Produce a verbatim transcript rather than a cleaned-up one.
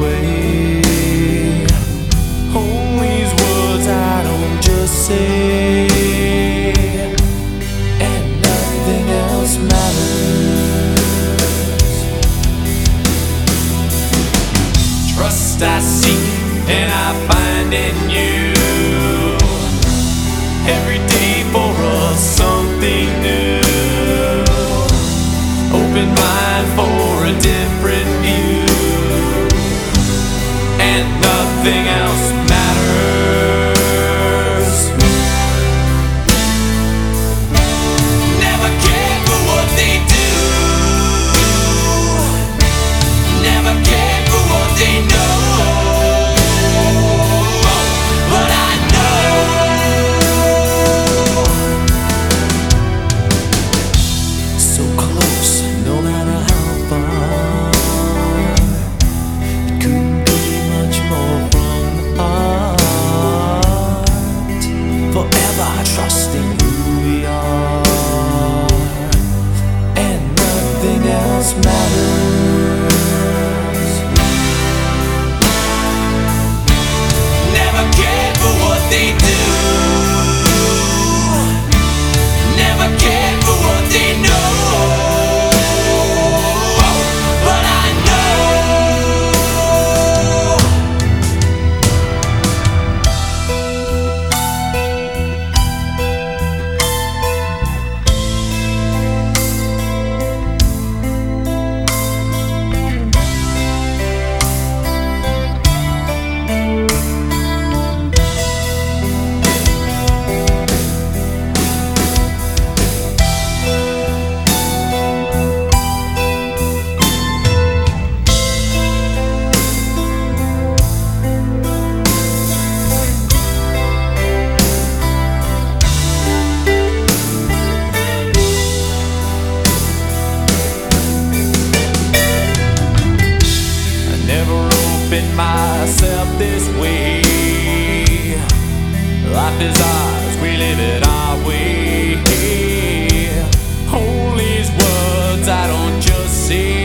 way. All these words I don't just say, and nothing else matters. Trust I seek and I find in you. Every day for us something new. Open mind for a different view, and nothing else matters. Never cared for what they do, never cared for what they know, but I know so close, no matter how far. It couldn't be much more from the heart. Forever trusting who we are, and nothing else matters. Never cared for what they do, never cared for what they know, but I open myself this way. Life is ours, we live it our way. All these words I don't just say,